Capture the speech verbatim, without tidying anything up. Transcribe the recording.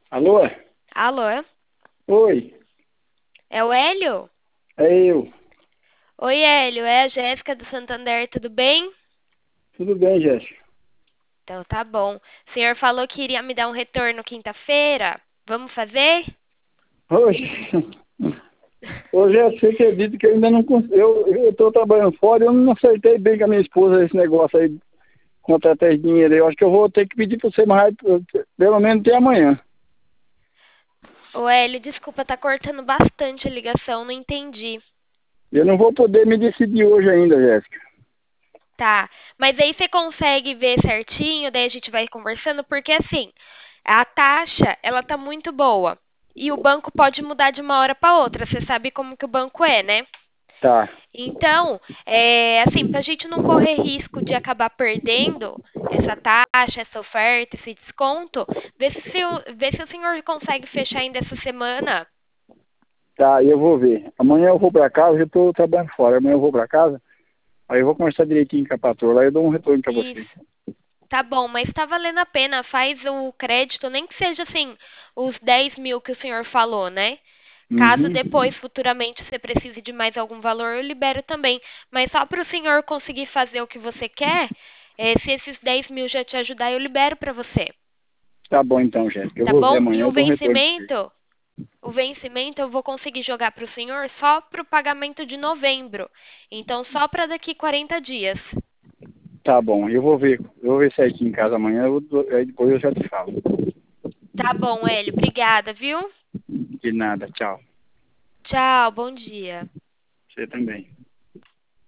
Alô? Alô? Oi, É o Hélio? é eu. Oi, Hélio, é a Jéssica do Santander, tudo bem? Tudo bem, Jéssica? Então tá bom. O senhor falou que iria me dar um retorno quinta-feira. Vamos fazer? Hoje, hoje Jéssica, você acredita que eu ainda não consegui. Eu estou trabalhando fora e eu não acertei bem com a minha esposa esse negócio aí, contratar esse dinheiro aí. Eu acho que eu vou ter que pedir para você mais, pelo menos até amanhã. Ô, Hélio, desculpa, tá cortando bastante a ligação, não entendi. Eu não vou poder me decidir hoje ainda, Jéssica. Tá, mas aí você consegue ver certinho, daí a gente vai conversando, porque assim, a taxa, ela tá muito boa. E o banco pode mudar de uma hora para outra. Você sabe como que o banco é, né? Tá, Então, é, assim, para a gente não correr risco de acabar perdendo essa taxa, essa oferta, esse desconto, vê se, o- vê se o senhor consegue fechar ainda essa semana. tá, eu vou ver. Amanhã eu vou para casa, eu estou trabalhando fora. Amanhã eu vou para casa, aí eu vou conversar direitinho com a patroa, aí eu dou um retorno para você. Isso, tá bom, mas está valendo a pena. Faz o crédito, nem que seja assim, os dez mil que o senhor falou, né? Caso Uhum. depois, futuramente, você precise de mais algum valor, eu libero também. Mas só para o senhor conseguir fazer o que você quer, eh, se esses dez mil já te ajudar, eu libero para você. Tá bom então, Jéssica. Eu Tá vou ver bom? E amanhã, o eu dou um retorno para você. vencimento, o vencimento eu vou conseguir jogar para o senhor só para o pagamento de novembro. Então, só para daqui quarenta dias. Tá bom, eu vou ver, eu vou ver se é aqui em casa amanhã, eu, dou- aí depois eu já te falo. Tá bom, Hélio. Obrigada, viu? De nada, tchau. Tchau, bom dia. Você também.